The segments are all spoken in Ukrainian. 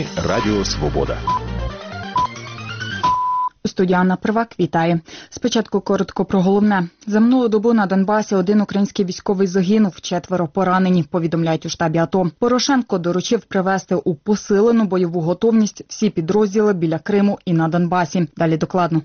Новини Радіо Свобода. Студія Анна Привак вітає. Спочатку коротко про головне. За минулу добу на Донбасі один український військовий загинув, 4 поранені, повідомляють у штабі АТО. Порошенко доручив привести у посилену бойову готовність всі підрозділи біля Криму і на Донбасі. Далі докладно.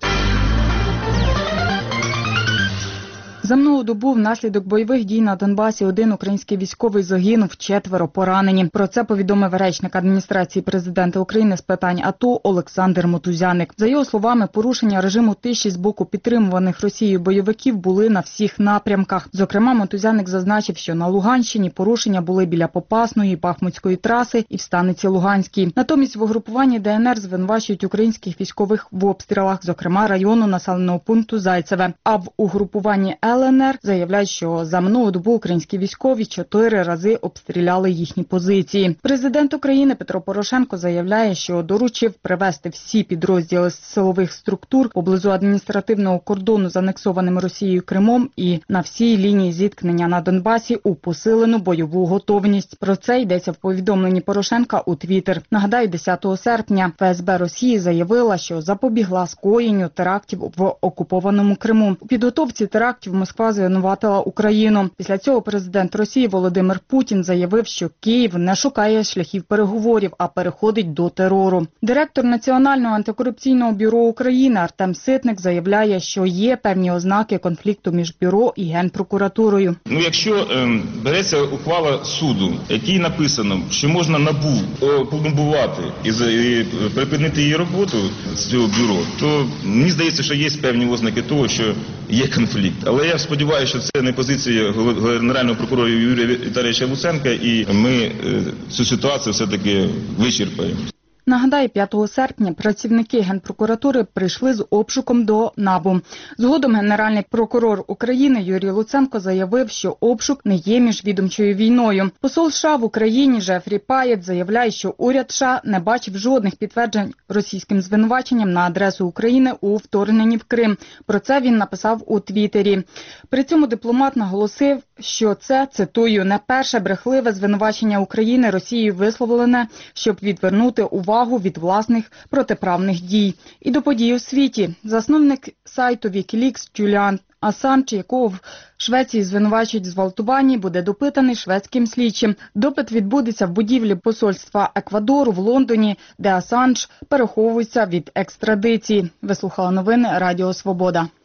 За минулу добу внаслідок бойових дій на Донбасі один український військовий загинув, 4 поранені. Про це повідомив речник адміністрації президента України з питань АТО Олександр Мотузяник. За його словами, порушення режиму тиші з боку підтримуваних Росією бойовиків були на всіх напрямках. Зокрема, Мотузяник зазначив, що на Луганщині порушення були біля Попасної, Бахмутської траси і в Станиці Луганській. Натомість в угрупуванні ДНР звинувачують українських військових в обстрілах, зокрема району населеного пункту Зайцеве. А в угрупуванні ЛНР заявляють, що за минулу добу українські військові 4 рази обстріляли їхні позиції. Президент України Петро Порошенко заявляє, що доручив привести всі підрозділи силових структур поблизу адміністративного кордону з анексованим Росією Кримом і на всій лінії зіткнення на Донбасі у посилену бойову готовність. Про це йдеться в повідомленні Порошенка у Твіттер. Нагадаю, 10 серпня ФСБ Росії заявила, що запобігла скоєнню терактів в окупованому Криму. У підготовці терактів Москва звинуватила Україну. Після цього президент Росії Володимир Путін заявив, що Київ не шукає шляхів переговорів, а переходить до терору. Директор Національного антикорупційного бюро України Артем Ситник заявляє, що є певні ознаки конфлікту між бюро і Генпрокуратурою. Якщо береться ухвала суду, в якій написано, що можна НАБУ опломбувати і припинити її роботу з цього бюро, то мені здається, що є певні ознаки того, що є конфлікт. Але я сподіваюся, що це не позиція Генерального прокурора Юрія Віталійовича Луценка, і ми цю ситуацію все-таки вичерпаємо. Нагадаю, 5 серпня працівники Генпрокуратури прийшли з обшуком до НАБУ. Згодом Генеральний прокурор України Юрій Луценко заявив, що обшук не є міжвідомчою війною. Посол США в Україні Джефрі Паєт заявляє, що уряд США не бачив жодних підтверджень російським звинуваченням на адресу України у вторгненні в Крим. Про це він написав у Твіттері. При цьому дипломат наголосив, що це, цитую, не перше брехливе звинувачення України Росією висловлене, щоб відвернути увагу від власних протиправних дій. І до подій у світі. Засновник сайту Wikileaks Джуліан Асанж, якого в Швеції звинувачують в зґвалтуванні, буде допитаний шведським слідчим. Допит відбудеться в будівлі посольства Еквадору в Лондоні, де Асанж переховується від екстрадиції. Ви слухали новини Радіо Свобода.